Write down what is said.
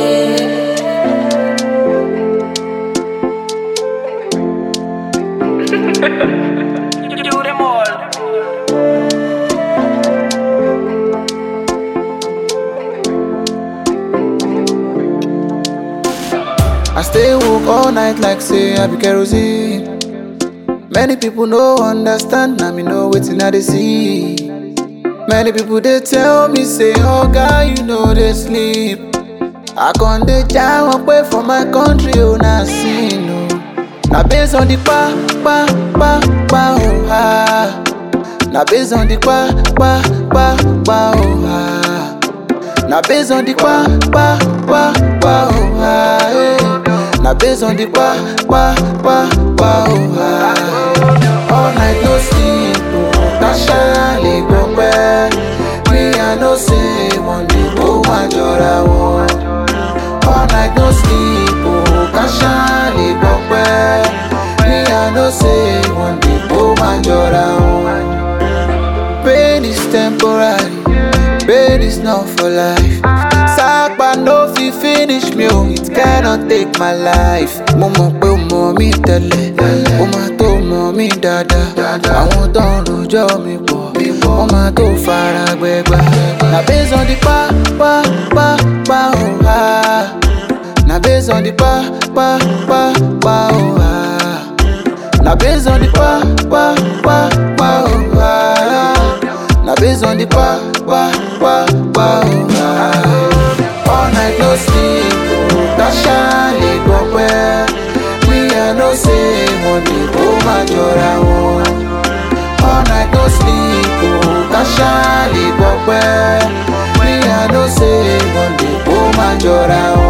Do them all. I stay woke all night like say I be kerosene. Many people no understand, now me know wetin I dey see. Many people they tell me say, oh God, you know they sleep. I can't dey jam up way for my country, oh na sin oh. Now based on the pa oh ah. Now based on the pa oh ah. Now based on the pa oh ah. eh. Now based on the pa oh ah. All night no sleep, oh. Tasha le go back. Me I no say one day go my jora one. All night no sleep, oh. Tasha le go back. Me I no say one day go my jora one. Pain is temporary, pain is not for life. Sakpa no fi finish me, oh, it cannot take my life. Mo mọ̀ pé o mọ̀ mí tẹ́lẹ̀, o máa tó mọ̀ mí dáadáa. Àwọn tó ń rojọ́ mi pọ̀, wọ́n máa tó fara gbẹgbà. Na based on the pa oh ah. Na based on the pa oh ah. Na based on the pa oh ah. Na based on the pa oh ah. All night no sleep, oh. Tasha le go where we are no say one day go my jora one. All night no sleep, oh. Tasha le go where we are no say one day go my jora one.